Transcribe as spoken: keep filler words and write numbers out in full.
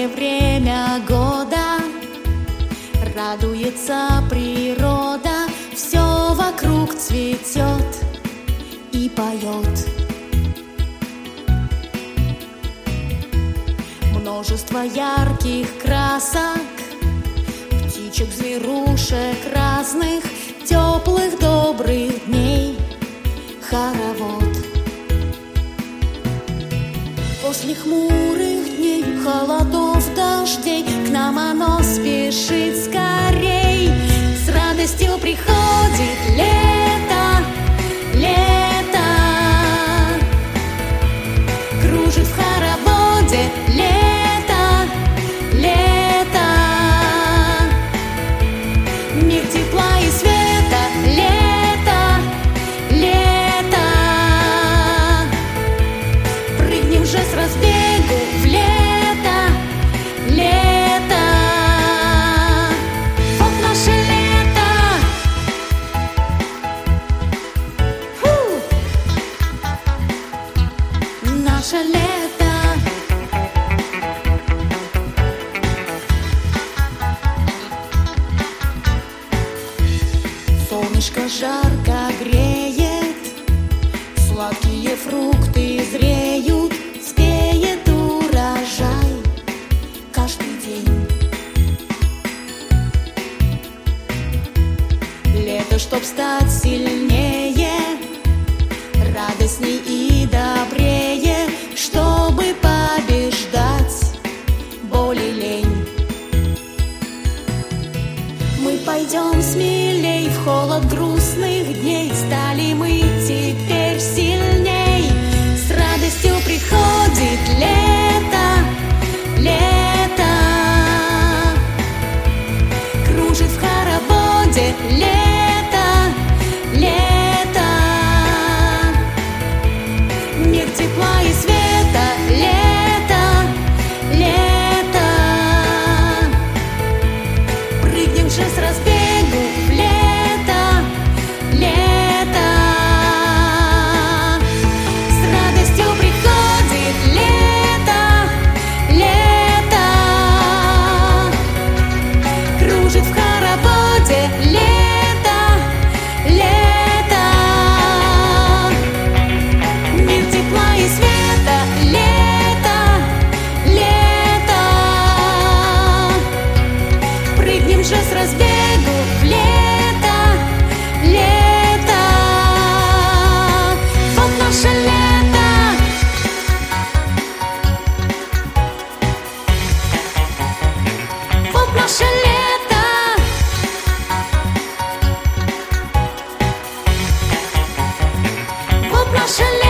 Лучшее время года, радуется природа, все вокруг цветет и поет. Множество ярких красок, птичек, зверушек разных, теплых добрых дней хоровод. После хмурых дней, холодов, дождей к нам оно спешит скорей. С радостью приходит лето, лето, кружит в хороводе лето, лето, мир тепла и света, лето, лето. Прыгнем же с разбегу в лето, лето. Вот наше лето. Фу! Наше лето. Солнышко жарко греет, сладкие фрукты зреют, спеет урожай каждый день. Лето, чтоб стать сильнее, радостней и добрее, чтобы побеждать боль и лень. Мы пойдем смелей в холод грустных дней, стали мы теперь сильней. С радостью приходит лето, лето, кружит в хороводе лето, лето, мир тепла и света, лето, лето. Прыгнем же с разбегу в лето, лето. С радостью приходит лето, лето, кружит в хороводе лето, лето, мир тепла и света, лето, лето. Прыгнем же с разбегу в лето, лето. Вот наше лето. Вот наше лето. Вот наше лето.